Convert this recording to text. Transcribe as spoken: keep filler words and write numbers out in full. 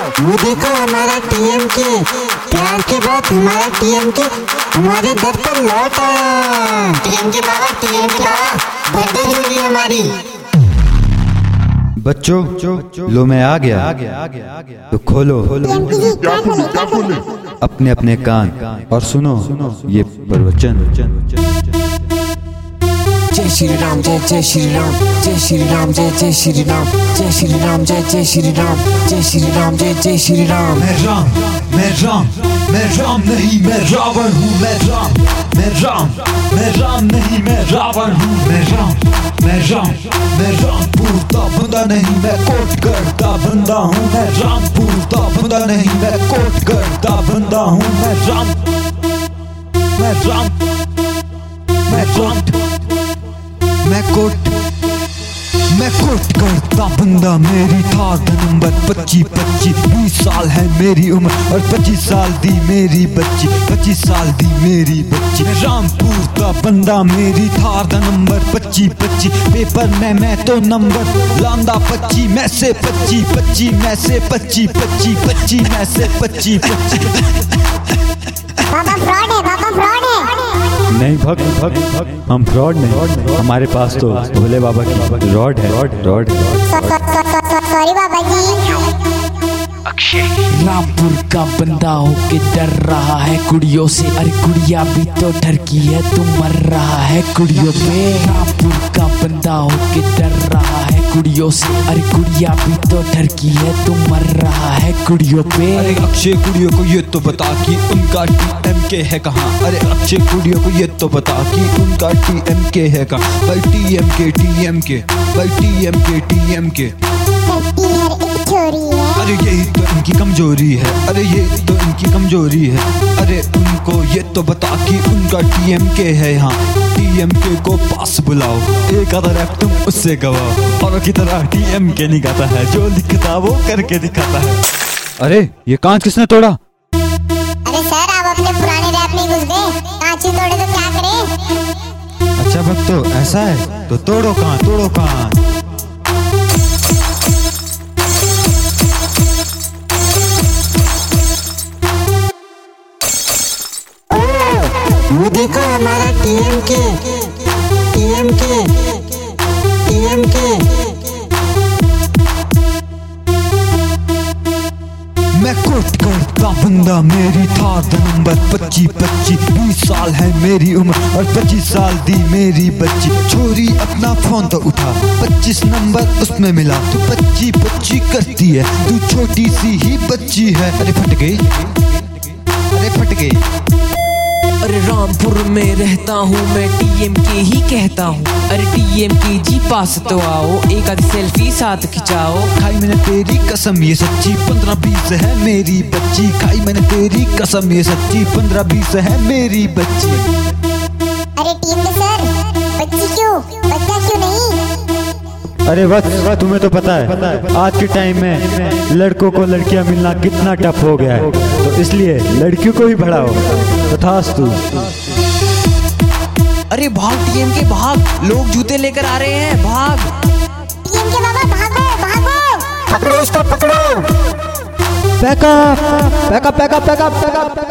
वो देखो हमारा टीएम के प्यार के बाद हमारा टीएम के हमारे दर पर लौट आया। टीएम के बाबा टीएम के बाबा बर्थडे हुई हमारी। बच्चों लो मैं आ गया, तो खोलो अपने अपने कान और सुनो ये प्रवचन। जय श्री राम जय जय श्री राम जय श्री राम जय जय श्री राम जय श्री राम जय जय श्री राम जय श्री राम जय जय श्री राम। मैं राम मैं राम मैं राम नहीं मैं रावण हूँ। मैं राम मैं राम मैं राम नहीं मैं रावण हूँ। मैं राम मैं राम मैं रामपुर का बंदा नहीं मैं कोटगढ़ का बंदा हूँ। मैं रामपुर का बंदा नहीं मैं कोटगढ़ का बंदा हूँ। मैं राम मैं राम मैं राम मैं कोट मैं कोटगढ़ का बंदा। मेरी थार नंबर पच्चीस पच्चीस बीस साल है मेरी उम्र और पच्चीस साल दी मेरी बच्ची पच्चीस साल दी मेरी बच्ची। रामपुर का बंदा मेरी थार नंबर पच्चीस पच्चीस पेपर में मैं तो नंबर लांदा पच्ची में से पच्ची पच्ची में से पच्ची पच्ची पच्ची में से पच्ची पच्ची। बाबा फ्रॉड है, बाबा फ्रॉड है। नहीं भक्त भक्त हम फ्रॉड नहीं, हमारे पास तो भोले बाबा की रॉड है। रॉड रॉड सॉरी बाबा जी। रामपुर का बंदा होके डर रहा है कुड़ियों से। अरे कुड़िया भी तो डर की है तू मर रहा है कुड़ियों पे। रामपुर का बंदा होके डर रहा है कुड़ियों से। अरे कुड़िया भी तो डर की है तू मर रहा है कुड़ियों पे। अरे अक्षय कुड़ियों को ये तो बता कि उनका टीएम के है कहाँ। अरे अक्षय कुड़ियों को ये तो बता कि उनका टीएम के है कहाँ। भाई टीएम के टीएम के भाई टीएम के टीएम के अरे यही तो इनकी कमजोरी है। अरे ये तो इनकी कमजोरी है। अरे उनको ये तो बता कि उनका टीएम के है यहाँ। टीएम के को पास बुलाओ एक आधा रैप तुम उससे गवाओ। और की तरह टीएम के नहीं गाता है, जो लिखता वो करके दिखाता है। अरे ये कांच किसने तोड़ा? अरे सर आप अपने पुराने रैप में घुस गए, कांच ही तोड़े तो क्या करें। अच्छा भक्तो ऐसा है तो तोड़ो कांच तोड़ो कांच। वो देखो हमारा टीएम के टीएम के टीएम के। मैं कोटगढ़ का बंदा मेरी थार नंबर पच्चीस पच्चीस बीस साल है मेरी उम्र और पच्चीस साल दी मेरी बच्ची। छोरी अपना फोन तो उठा पच्चीस नंबर उसमें मिला तो पच्ची पच्ची करती है। तू छोटी सी ही बच्ची है। अरे फट गई अरे फट गई। अरे रामपुर में रहता हूँ मैं टीएम के ही कहता हूँ। अरे टीएम के जी पास तो आओ एक आधी सेल्फी साथ खिंचाओ। खाई मैंने तेरी कसम ये सच्ची पंद्रह बीस है मेरी बच्ची। खाई मैंने तेरी कसम ये सच्ची पंद्रह बीस है मेरी बच्ची। अरे टीएम के सर बच्ची क्यों बच्चा क्यों नहीं। अरे बस तुम्हें तो पता है आज के टाइम में लड़कों को लड़कियां मिलना कितना टफ हो गया है, तो इसलिए लड़कियों को ही बढ़ाओ तथास्तु। अरे भाग टीएम के भाग, लोग जूते लेकर आ रहे हैं भाग। टीएम के बाबा भागो भागो, पकड़ो इसको पकड़ो। Backup backup backup backup backup.